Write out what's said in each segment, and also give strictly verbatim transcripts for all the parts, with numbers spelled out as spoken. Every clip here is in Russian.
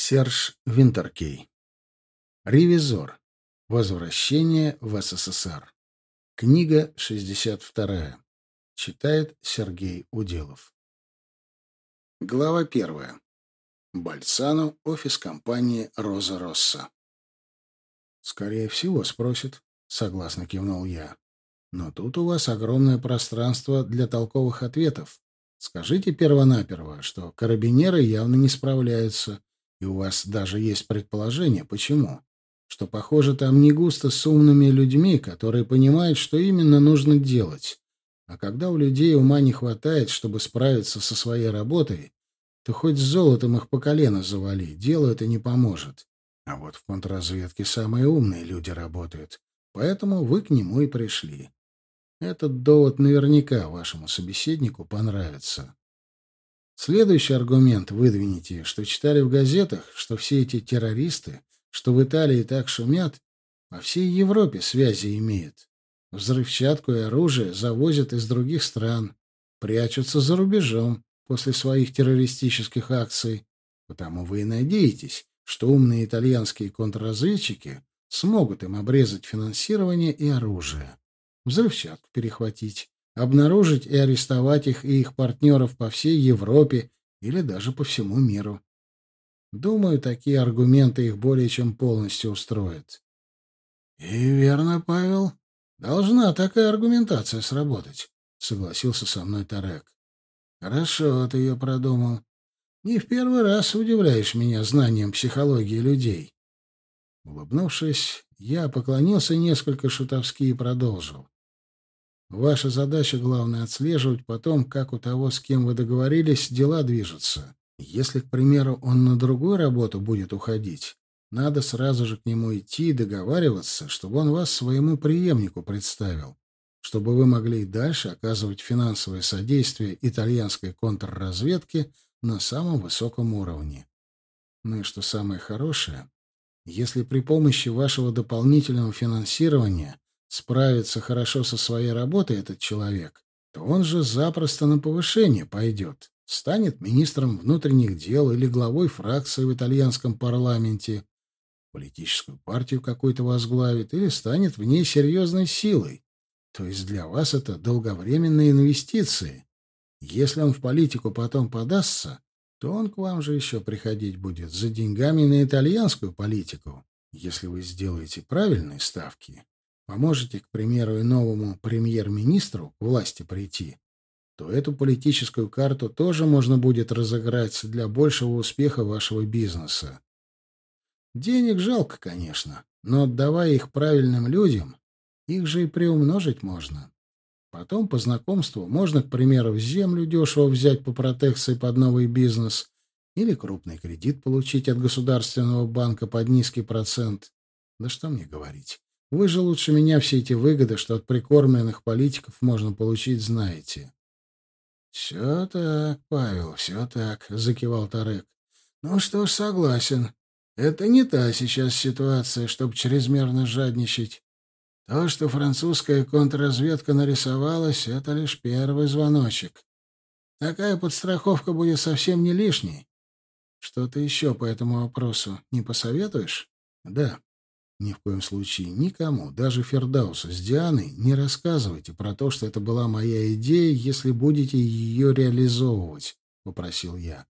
Серж Винтеркей. Ревизор. Возвращение в СССР. Книга шестьдесят вторая. Читает Сергей Уделов. Глава первая. Бальцано, офис компании «Роза Росса». «Скорее всего, спросит», — согласно кивнул я. «Но тут у вас огромное пространство для толковых ответов. Скажите первонаперво, что карабинеры явно не справляются, и у вас даже есть предположение, почему. Что, похоже, там не густо с умными людьми, которые понимают, что именно нужно делать. А когда у людей ума не хватает, чтобы справиться со своей работой, то хоть с золотом их по колено завали, делу это не поможет. А вот в контрразведке самые умные люди работают, поэтому вы к нему и пришли. Этот довод наверняка вашему собеседнику понравится. Следующий аргумент выдвините, что читали в газетах, что все эти террористы, что в Италии так шумят, по всей Европе связи имеют. Взрывчатку и оружие завозят из других стран, прячутся за рубежом после своих террористических акций. Потому вы и надеетесь, что умные итальянские контрразведчики смогут им обрезать финансирование и оружие, взрывчатку перехватить, обнаружить и арестовать их и их партнеров по всей Европе или даже по всему миру. Думаю, такие аргументы их более чем полностью устроят. — И верно, Павел. Должна такая аргументация сработать, — согласился со мной Тарек. — Хорошо ты ее продумал. Не в первый раз удивляешь меня знанием психологии людей. Улыбнувшись, я поклонился несколько шутовски и продолжил. Ваша задача, главное, отслеживать потом, как у того, с кем вы договорились, дела движутся. Если, к примеру, он на другую работу будет уходить, надо сразу же к нему идти и договариваться, чтобы он вас своему преемнику представил, чтобы вы могли и дальше оказывать финансовое содействие итальянской контрразведке на самом высоком уровне. Ну и что самое хорошее, если при помощи вашего дополнительного финансирования справится хорошо со своей работой этот человек, то он же запросто на повышение пойдет, станет министром внутренних дел или главой фракции в итальянском парламенте, политическую партию какую-то возглавит или станет в ней серьезной силой. То есть для вас это долговременные инвестиции. Если он в политику потом подастся, то он к вам же еще приходить будет за деньгами на итальянскую политику. Если вы сделаете правильные ставки, поможете, к примеру, и новому премьер-министру к власти прийти, то эту политическую карту тоже можно будет разыграть для большего успеха вашего бизнеса. Денег жалко, конечно, но отдавая их правильным людям, их же и приумножить можно. Потом по знакомству можно, к примеру, землю дешево взять по протекции под новый бизнес или крупный кредит получить от государственного банка под низкий процент. Да что мне говорить. Вы же лучше меня все эти выгоды, что от прикормленных политиков можно получить, знаете. — Все так, Павел, все так, — закивал Тарек. — Ну что ж, согласен. Это не та сейчас ситуация, чтобы чрезмерно жадничать. То, что французская контрразведка нарисовалась, — это лишь первый звоночек. Такая подстраховка будет совсем не лишней. Что-то еще по этому вопросу не посоветуешь? — Да. Ни в коем случае никому, даже Фердаусу с Дианой, не рассказывайте про то, что это была моя идея, если будете ее реализовывать, — попросил я.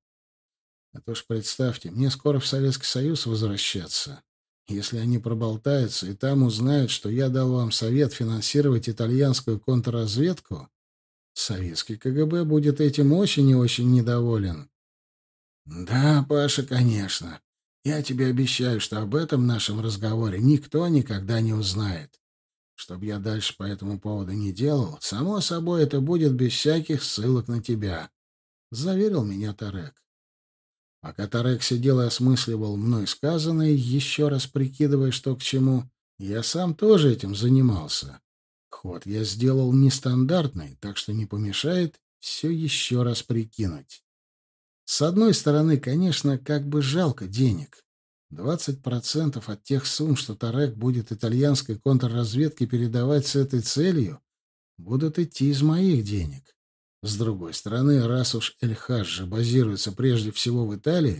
А то ж представьте, мне скоро в Советский Союз возвращаться. Если они проболтаются и там узнают, что я дал вам совет финансировать итальянскую контрразведку, советский КГБ будет этим очень и очень недоволен. — Да, Паша, конечно. Я тебе обещаю, что об этом нашем разговоре никто никогда не узнает. Чтоб я дальше по этому поводу не делал, само собой, это будет без всяких ссылок на тебя, — заверил меня Тарек. Пока Тарек сидел и осмысливал мной сказанное, еще раз прикидывая, что к чему, я сам тоже этим занимался. Ход я сделал нестандартный, так что не помешает все еще раз прикинуть. С одной стороны, конечно, как бы жалко денег. двадцать процентов от тех сумм, что Тарек будет итальянской контрразведке передавать с этой целью, будут идти из моих денег. С другой стороны, раз уж Эль-Хаджи базируется прежде всего в Италии,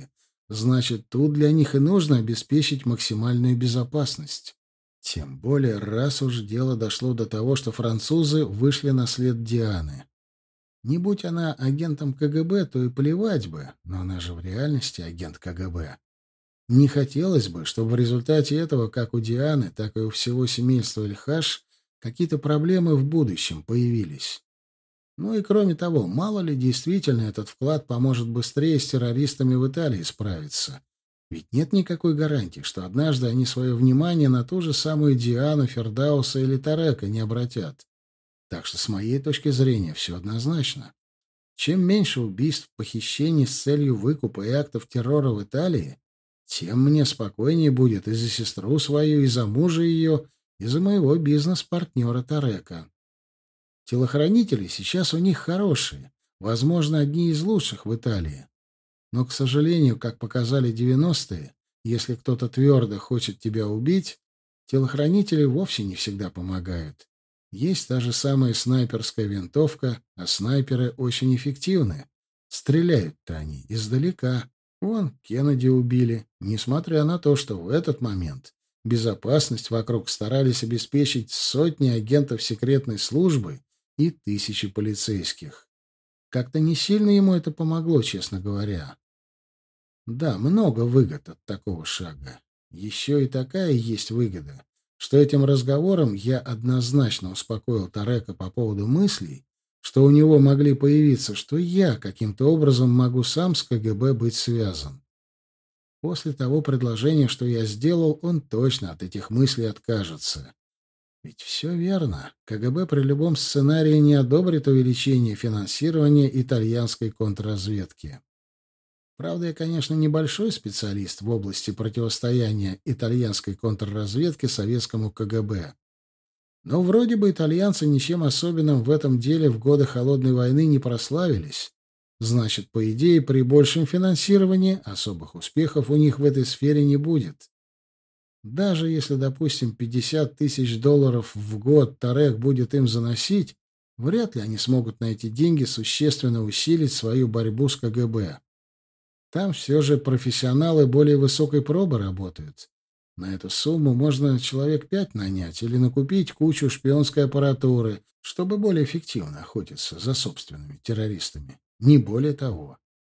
Значит, тут для них и нужно обеспечить максимальную безопасность. Тем более, раз уж дело дошло до того, что французы вышли на след Дианы. Не будь она агентом КГБ, то и плевать бы, но она же в реальности агент КГБ. Не хотелось бы, чтобы в результате этого, как у Дианы, так и у всего семейства Эльхаш, какие-то проблемы в будущем появились. Ну и кроме того, мало ли действительно этот вклад поможет быстрее с террористами в Италии справиться. Ведь нет никакой гарантии, что однажды они свое внимание на ту же самую Диану, Фердауса или Тарека не обратят. Так что с моей точки зрения все однозначно. Чем меньше убийств, похищений с целью выкупа и актов террора в Италии, тем мне спокойнее будет и за сестру свою, и за мужа ее, и за моего бизнес-партнера Тарека. Телохранители сейчас у них хорошие, возможно, одни из лучших в Италии. Но, к сожалению, как показали девяностые, если кто-то твердо хочет тебя убить, телохранители вовсе не всегда помогают. Есть та же самая снайперская винтовка, а снайперы очень эффективны. Стреляют-то они издалека. Вон, Кеннеди убили, несмотря на то, что в этот момент безопасность вокруг старались обеспечить сотни агентов секретной службы и тысячи полицейских. Как-то не сильно ему это помогло, честно говоря. Да, много выгод от такого шага. Еще и такая есть выгода, что этим разговором я однозначно успокоил Тарека по поводу мыслей, что у него могли появиться, что я каким-то образом могу сам с КГБ быть связан. После того предложения, что я сделал, он точно от этих мыслей откажется. Ведь все верно. КГБ при любом сценарии не одобрит увеличение финансирования итальянской контрразведки. Правда, я, конечно, небольшой специалист в области противостояния итальянской контрразведки советскому КГБ. Но вроде бы итальянцы ничем особенным в этом деле в годы Холодной войны не прославились. Значит, по идее, при большем финансировании особых успехов у них в этой сфере не будет. Даже если, допустим, пятьдесят тысяч долларов в год Тарек будет им заносить, вряд ли они смогут на эти деньги существенно усилить свою борьбу с КГБ. Там все же профессионалы более высокой пробы работают. На эту сумму можно человек пять нанять или накупить кучу шпионской аппаратуры, чтобы более эффективно охотиться за собственными террористами. Не более того.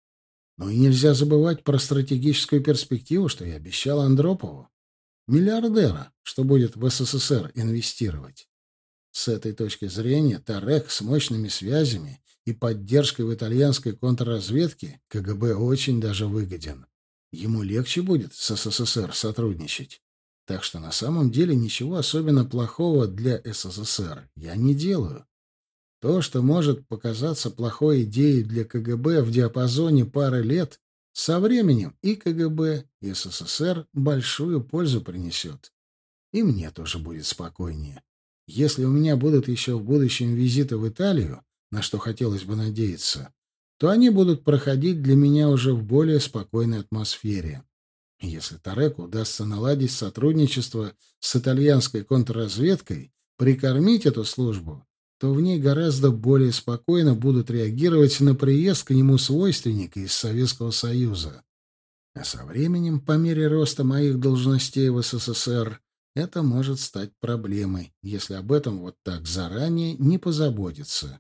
Но и нельзя забывать про стратегическую перспективу, что я обещал Андропову. Миллиардера, что будет в СССР инвестировать. С этой точки зрения Тарек с мощными связями и поддержкой в итальянской контрразведке КГБ очень даже выгоден. Ему легче будет с СССР сотрудничать. Так что на самом деле ничего особенно плохого для СССР я не делаю. То, что может показаться плохой идеей для КГБ в диапазоне пары лет, со временем и КГБ, и СССР большую пользу принесет. И мне тоже будет спокойнее. Если у меня будут еще в будущем визиты в Италию, на что хотелось бы надеяться, то они будут проходить для меня уже в более спокойной атмосфере. Если Тареку удастся наладить сотрудничество с итальянской контрразведкой, прикормить эту службу, то в ней гораздо более спокойно будут реагировать на приезд к нему свойственника из Советского Союза. А со временем, по мере роста моих должностей в СССР, это может стать проблемой, если об этом вот так заранее не позаботиться.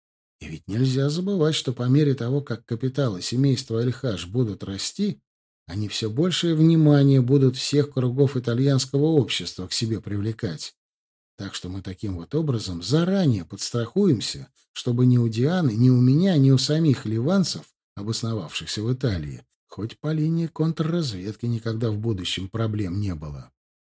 И ведь нельзя забывать, что по мере того, как капиталы семейства Эльхаш будут расти, они все большее внимание будут всех кругов итальянского общества к себе привлекать. Так что мы таким вот образом заранее подстрахуемся, чтобы ни у Дианы, ни у меня, ни у самих ливанцев, обосновавшихся в Италии, хоть по линии контрразведки никогда в будущем проблем не было.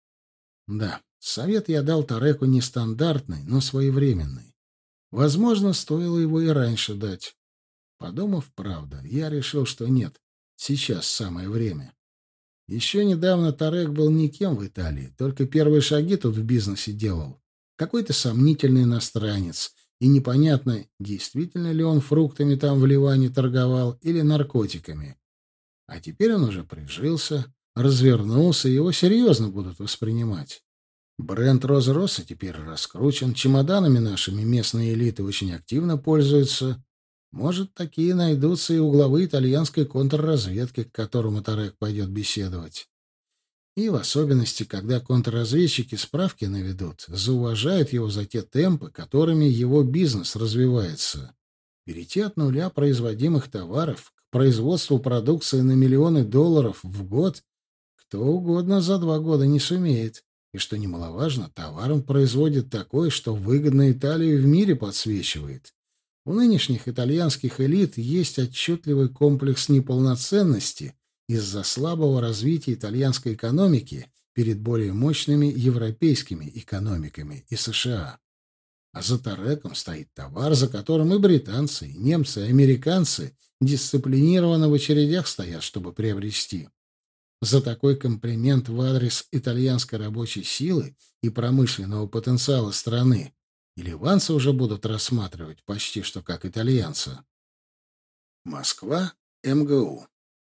Да, совет я дал Тареку нестандартный, но своевременный. Возможно, стоило его и раньше дать. Подумав, правда, я решил, что нет, сейчас самое время. Еще недавно Тарек был никем в Италии, только первые шаги тут в бизнесе делал. Какой-то сомнительный иностранец, и непонятно, действительно ли он фруктами там в Ливане торговал или наркотиками. А теперь он уже прижился, развернулся, и его серьезно будут воспринимать. Бренд Роза-Росса теперь раскручен, чемоданами нашими местные элиты очень активно пользуются. Может, такие найдутся и у главы итальянской контрразведки, к которому Тарек пойдет беседовать. И в особенности, когда контрразведчики справки наведут, зауважают его за те темпы, которыми его бизнес развивается. Перейти от нуля производимых товаров к производству продукции на миллионы долларов в год кто угодно за два года не сумеет. И, что немаловажно, товар он производит такой, что выгодно Италию в мире подсвечивает. У нынешних итальянских элит есть отчетливый комплекс неполноценности из-за слабого развития итальянской экономики перед более мощными европейскими экономиками и США. А за Тареком стоит товар, за которым и британцы, и немцы, и американцы дисциплинированно в очередях стоят, чтобы приобрести. За такой комплимент в адрес итальянской рабочей силы и промышленного потенциала страны и ливанцы уже будут рассматривать почти что как итальянца. Москва, эм гэ у.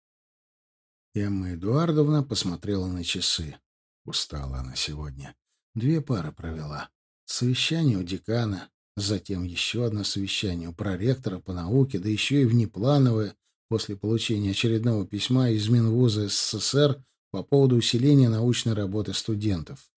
Эмма Эдуардовна посмотрела на часы. Устала она сегодня. Две пары провела. Совещание у декана, затем еще одно совещание у проректора по науке, да еще и внеплановое, после получения очередного письма из Минвуза эс эс эс эр по поводу усиления научной работы студентов.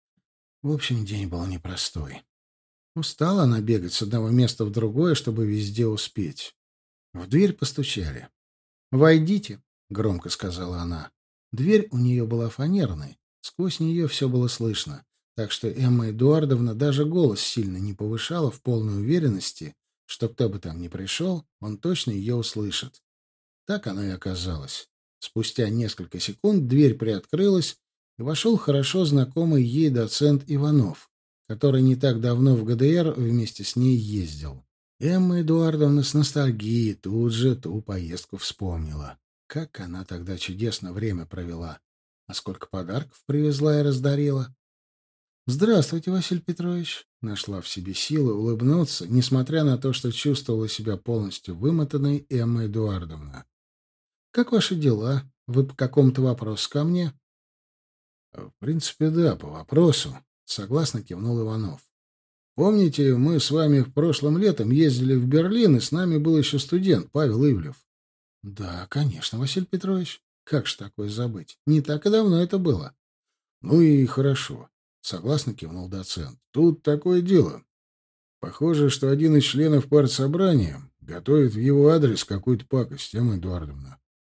В общем, день был непростой. Устала она бегать с одного места в другое, чтобы везде успеть. В дверь постучали. «Войдите», — громко сказала она. Дверь у нее была фанерной, сквозь нее все было слышно, так что Эмма Эдуардовна даже голос сильно не повышала в полной уверенности, что кто бы там ни пришел, он точно ее услышит. Так оно и оказалось. Спустя несколько секунд дверь приоткрылась, и вошел хорошо знакомый ей доцент Иванов, который не так давно в гэ дэ эр вместе с ней ездил. Эмма Эдуардовна с ностальгией тут же ту поездку вспомнила. Как она тогда чудесно время провела. А сколько подарков привезла и раздарила. «Здравствуйте, Василий Петрович!» Нашла в себе силы улыбнуться, несмотря на то, что чувствовала себя полностью вымотанной Эмма Эдуардовна. «Как ваши дела? Вы по какому-то вопросу ко мне?» «В принципе, да, по вопросу», — согласно кивнул Иванов. «Помните, мы с вами в прошлом летом ездили в Берлин, и с нами был еще студент Павел Ивлев?» «Да, конечно, Василий Петрович. Как же такое забыть? Не так и давно это было». «Ну и хорошо», — согласно кивнул доцент. «Тут такое дело. Похоже, что один из членов партсобрания готовит в его адрес какую-то пакость, Эмма Эдуардовна».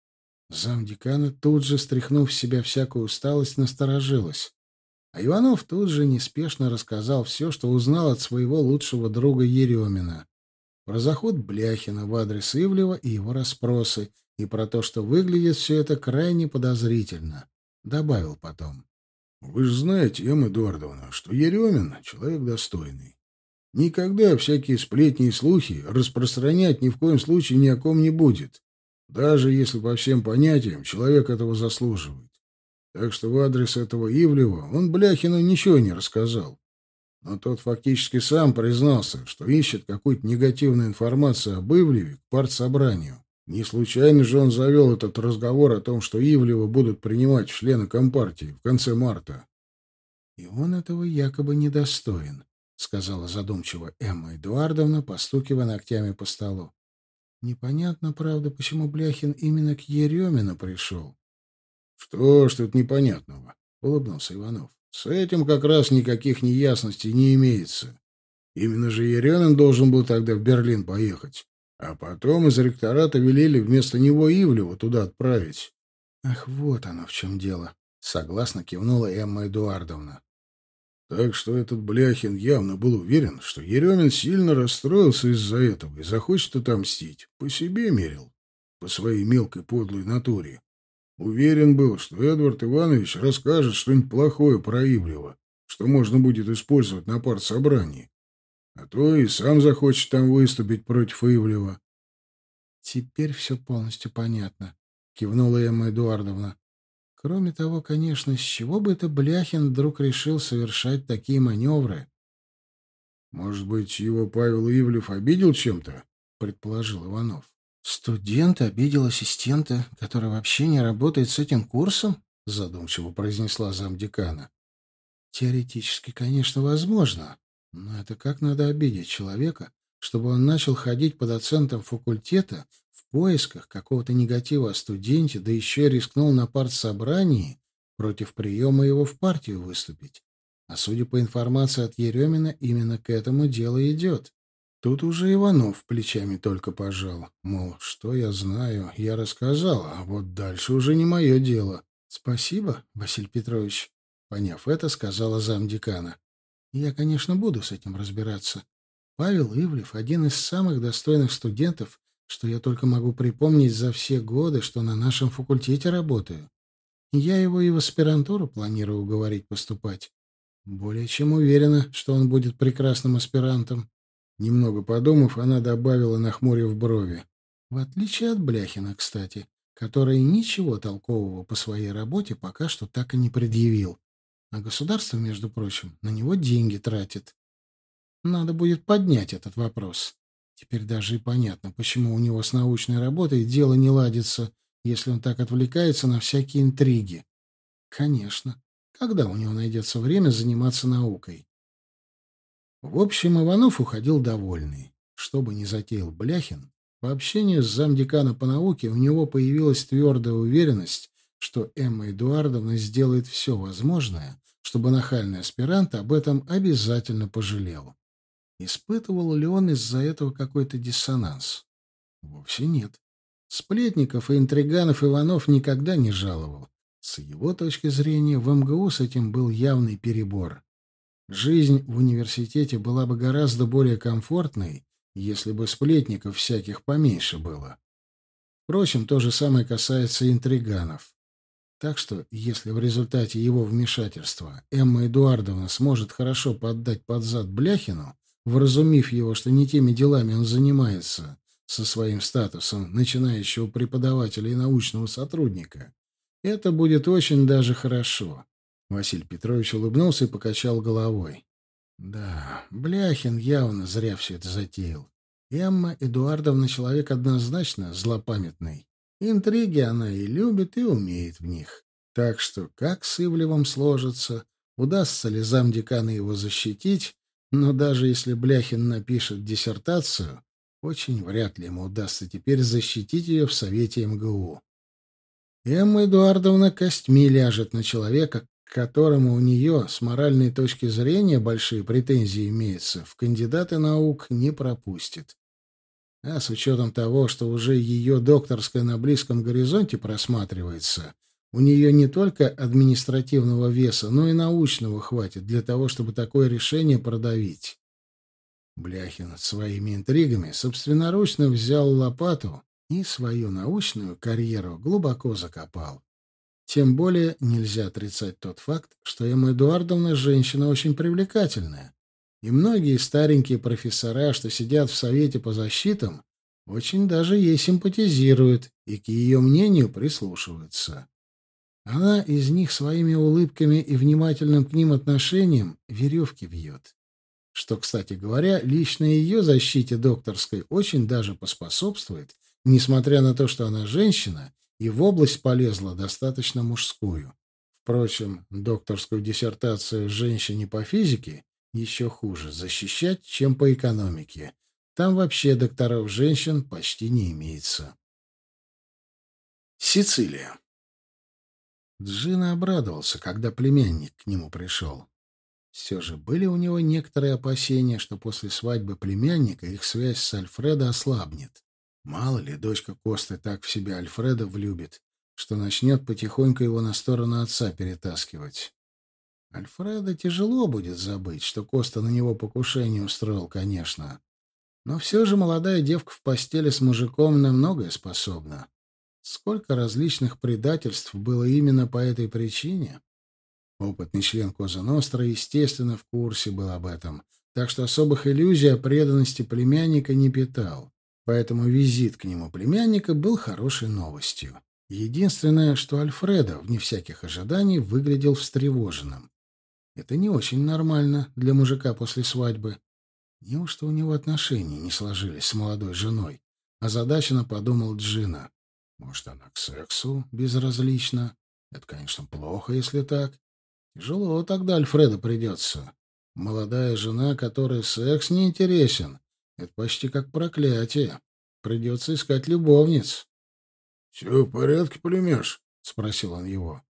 Замдекана, тут же стряхнув с себя всякую усталость, насторожилась. А Иванов тут же неспешно рассказал все, что узнал от своего лучшего друга Еремина. Про заход Бляхина в адрес Ивлева и его расспросы, и про то, что выглядит все это крайне подозрительно. Добавил потом. «Вы же знаете, Эмма Эдуардовна, что Еремин — человек достойный. Никогда всякие сплетни и слухи распространять ни в коем случае ни о ком не будет, даже если по всем понятиям человек этого заслуживает. Так что в адрес этого Ивлева он Бляхину ничего не рассказал. Но тот фактически сам признался, что ищет какую-то негативную информацию об Ивлеве к партсобранию. Не случайно же он завел этот разговор о том, что Ивлева будут принимать в члены Компартии в конце марта. — И он этого якобы недостоин, — сказала задумчиво Эмма Эдуардовна, постукивая ногтями по столу. — Непонятно, правда, почему Бляхин именно к Еремину пришел. — Что ж тут непонятного? — улыбнулся Иванов. — С этим как раз никаких неясностей не имеется. Именно же Еремин должен был тогда в Берлин поехать. А потом из ректората велели вместо него Ивлева туда отправить. — Ах, вот оно в чем дело, — согласно кивнула Эмма Эдуардовна. Так что этот Бляхин явно был уверен, что Еремин сильно расстроился из-за этого и захочет отомстить. По себе мерил, по своей мелкой подлой натуре. Уверен был, что Эдвард Иванович расскажет что-нибудь плохое про Ивлева, что можно будет использовать на партсобрании. А то и сам захочет там выступить против Ивлева. — Теперь все полностью понятно, — кивнула Эмма Эдуардовна. — Кроме того, конечно, с чего бы это Бляхин вдруг решил совершать такие маневры? — Может быть, его Павел Ивлев обидел чем-то? — предположил Иванов. — Студент обидел ассистента, который вообще не работает с этим курсом? — задумчиво произнесла замдекана. — Теоретически, конечно, возможно. Но это как надо обидеть человека, чтобы он начал ходить по доцентам факультета в поисках какого-то негатива о студенте, да еще и рискнул на партсобрании против приема его в партию выступить. А судя по информации от Еремина, именно к этому дело идет. Тут уже Иванов плечами только пожал. Мол, что я знаю, я рассказал, а вот дальше уже не мое дело. Спасибо, Василий Петрович. Поняв это, сказала замдекана. Я, конечно, буду с этим разбираться. Павел Ивлев — один из самых достойных студентов, что я только могу припомнить за все годы, что на нашем факультете работаю. Я его и в аспирантуру планирую уговорить поступать. Более чем уверена, что он будет прекрасным аспирантом. Немного подумав, она добавила, нахмурив брови. В отличие от Бляхина, кстати, который ничего толкового по своей работе пока что так и не предъявил. А государство, между прочим, на него деньги тратит. Надо будет поднять этот вопрос. Теперь даже и понятно, почему у него с научной работой дело не ладится, если он так отвлекается на всякие интриги. Конечно. Когда у него найдется время заниматься наукой? В общем, Иванов уходил довольный. Что бы ни затеял Бляхин, по общению с замдекана по науке у него появилась твердая уверенность, что Эмма Эдуардовна сделает все возможное, чтобы нахальный аспирант об этом обязательно пожалел. Испытывал ли он из-за этого какой-то диссонанс? Вовсе нет. Сплетников и интриганов Иванов никогда не жаловал. С его точки зрения, в эм гэ у с этим был явный перебор. Жизнь в университете была бы гораздо более комфортной, если бы сплетников всяких поменьше было. Впрочем, то же самое касается интриганов. Так что, если в результате его вмешательства Эмма Эдуардовна сможет хорошо поддать под зад Бляхину, вразумив его, что не теми делами он занимается со своим статусом начинающего преподавателя и научного сотрудника, это будет очень даже хорошо. Василий Петрович улыбнулся и покачал головой. Да, Бляхин явно зря все это затеял. Эмма Эдуардовна человек однозначно злопамятный. Интриги она и любит, и умеет в них. Так что, как с Ивлевым сложится, удастся ли замдекана его защитить, но даже если Бляхин напишет диссертацию, очень вряд ли ему удастся теперь защитить ее в Совете эм гэ у. Эмма Эдуардовна костьми ляжет на человека, к которому у нее с моральной точки зрения большие претензии имеются, в кандидаты наук не пропустит. А с учетом того, что уже ее докторская на близком горизонте просматривается, у нее не только административного веса, но и научного хватит для того, чтобы такое решение продавить. Бляхин своими интригами собственноручно взял лопату и свою научную карьеру глубоко закопал. Тем более нельзя отрицать тот факт, что Эмма Эдуардовна женщина очень привлекательная, и многие старенькие профессора, что сидят в Совете по защитам, очень даже ей симпатизируют и к ее мнению прислушиваются. Она из них своими улыбками и внимательным к ним отношением веревки вьет. Что, кстати говоря, лично ее защите докторской очень даже поспособствует, несмотря на то, что она женщина и в область полезла достаточно мужскую. Впрочем, докторскую диссертацию женщине по физике еще хуже защищать, чем по экономике. Там вообще докторов женщин почти не имеется. Сицилия. Джино обрадовался, когда племянник к нему пришел. Все же были у него некоторые опасения, что после свадьбы племянника их связь с Альфредо ослабнет. Мало ли, дочка Косты так в себя Альфреда влюбит, что начнет потихоньку его на сторону отца перетаскивать. Альфреда тяжело будет забыть, что Коста на него покушение устроил, конечно. Но все же молодая девка в постели с мужиком на многое способна. Сколько различных предательств было именно по этой причине? Опытный член Коза Ностра, естественно, в курсе был об этом, так что особых иллюзий о преданности племянника не питал. Поэтому визит к нему племянника был хорошей новостью. Единственное, что Альфредо, вне всяких ожиданий, выглядел встревоженным. Это не очень нормально для мужика после свадьбы. Неужто у него отношения не сложились с молодой женой? Озадаченно подумал Джино. Может, она к сексу безразлична? Это, конечно, плохо, если так. Тяжело тогда Альфреду придется. Молодая жена, которой секс не интересен, Это почти как проклятие. Придется искать любовниц. — Все в порядке, племяш? — спросил он его.